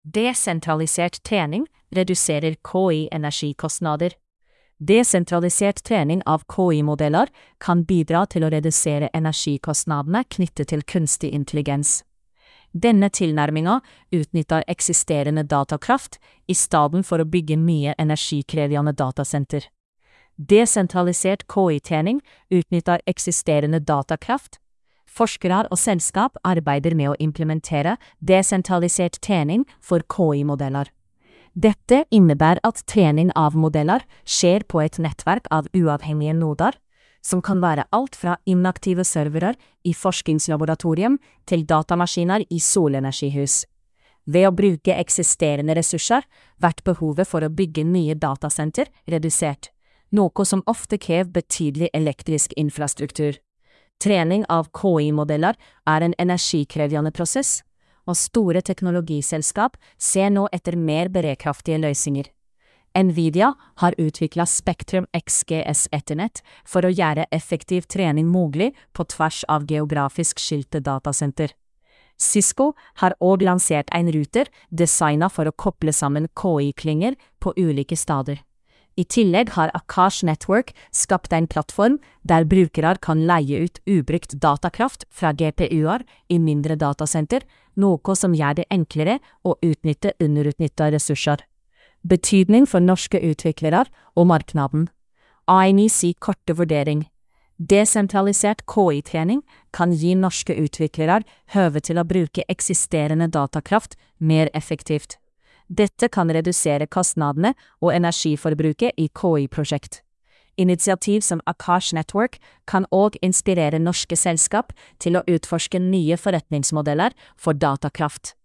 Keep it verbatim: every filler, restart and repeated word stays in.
Desentralisert trening reduserer K I-energikostnader. Desentralisert trening av K I-modeller kan bidra til å redusere energikostnadene knyttet til kunstig intelligens. Denne tilnærmingen utnytter eksisterende datakraft i stedet for å bygge mye energikrevende datasenter. Desentralisert K I-trening utnytter eksisterende datakraft. Forskere og selskap arbeider med å implementere desentralisert trening for K I-modeller. Dette innebærer at trening av modeller skjer på et nettverk av uavhengige noder, som kan være alt fra inaktive serverer i forskningslaboratorium til datamaskiner i solenergihus. Ved å bruke eksisterende ressurser blir behovet for å bygge nye datasenter redusert, noe som ofte krever betydelig elektrisk infrastruktur. Trening av K I-modeller er en energikrevende prosess, og store teknologiselskap ser nå etter mer bærekraftige løsninger. Nvidia har utviklet Spectrum X G S Ethernet for å gjøre effektiv trening mulig på tvers av geografisk skilte datasenter. Cisco har også lansert en router designet for å koble sammen K I-klinger på ulike steder. I tillegg har Akash Network skapt en plattform der brukere kan leie ut ubrukt datakraft fra G P U-er i mindre datasenter, noe som gjør det enklere å utnytte underutnyttede ressurser. Betydning for norske utviklere og marknaden. A N I C korte vurdering. Desentralisert K I-trening kan gi norske utviklere høve til å bruke eksisterende datakraft mer effektivt. Dette kan redusere kostnadene og energiforbruket i K I-prosjekt. Initiativ som Akash Network kan også inspirere norske selskap til å utforske nye forretningsmodeller for datakraft.